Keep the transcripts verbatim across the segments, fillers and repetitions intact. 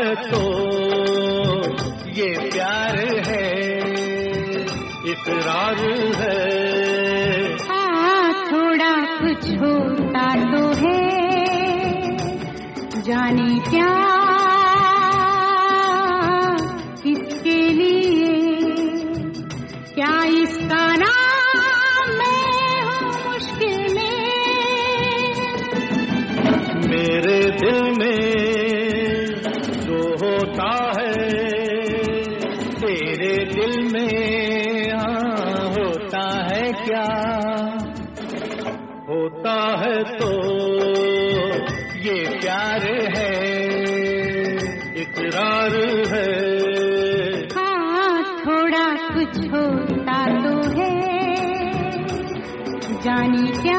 है तो ये प्यार है, इकरार है। हाँ थोड़ा कुछ होता तो है, जाने क्या किसके लिए, क्या इसका नाम मैं हूँ मुश्किल में। मेरे दिल में जो होता है, तेरे दिल में हाँ होता है क्या, होता है तो ये प्यार है, इकरार है। हाँ थोड़ा कुछ होता तो है, जाने क्या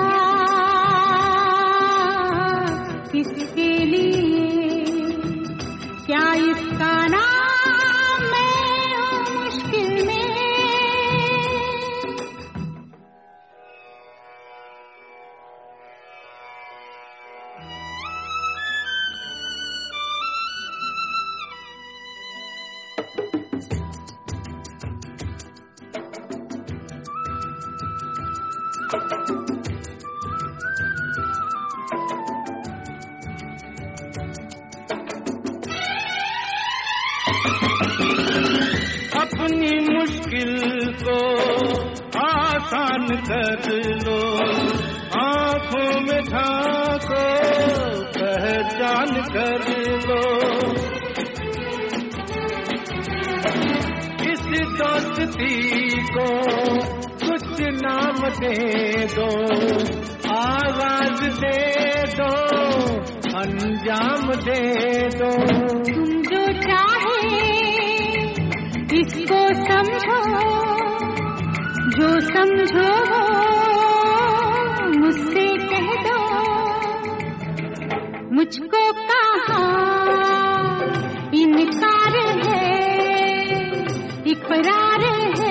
किसके लिए, क्या इसका नाम मैं हूँ मुश्किल में। अपनी मुश्किल को आसान कर लो, आंखों में झांको पहचान कर लो। इस दोस्ती को कुछ नाम दे दो, आवाज दे दो, अंजाम दे दो। तुम जो चाहे इसको समझो, जो समझो मुझसे कह दो, मुझको कहाँ इनकार है, इकरार है।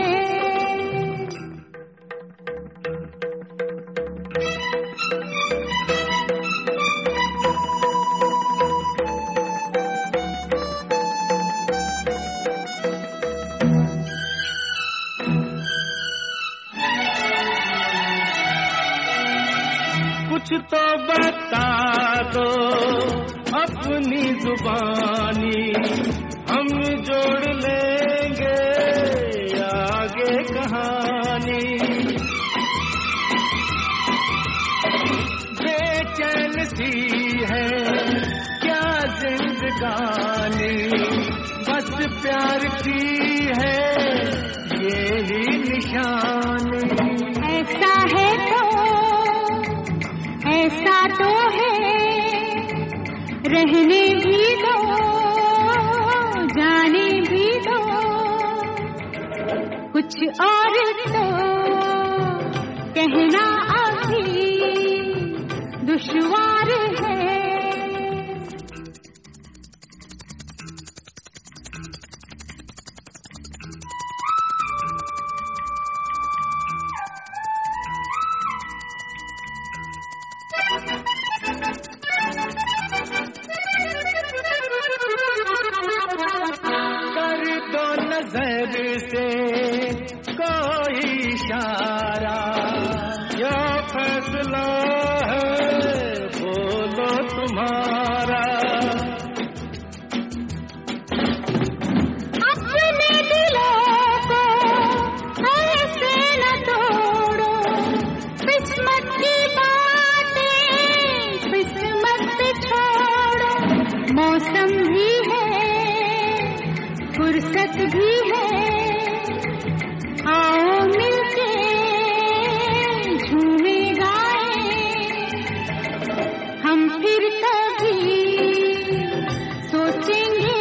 कुछ तो बता दो अपनी जुबानी, हम जोड़ लेंगे आगे कहानी। बेचैन सी है क्या जिंदगानी, बस प्यार की है ये ही निशानी। ऐसा है तो ऐसा तो है, रहने भी दो, जाने भी दो, कुछ और तो कहना अभी दुश्वार है। कर दो नजर से कोई इशारा, या फैसला है बोलो तुम्हारा। अपने दिलों को ऐसे न तोड़ो, किस्मत की बातें किस्मत पे छोड़ो। मौसम भी है, फुर्सत भी है, आओ मिलके झूमे गाए, हम फिर कभी सोचेंगे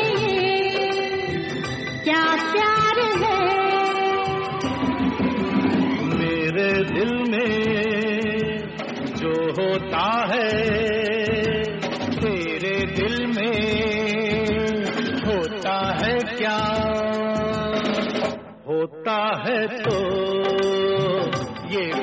क्या प्यार है। मेरे दिल में जो होता है, तेरे दिल में होता है क्या, होता है तो ये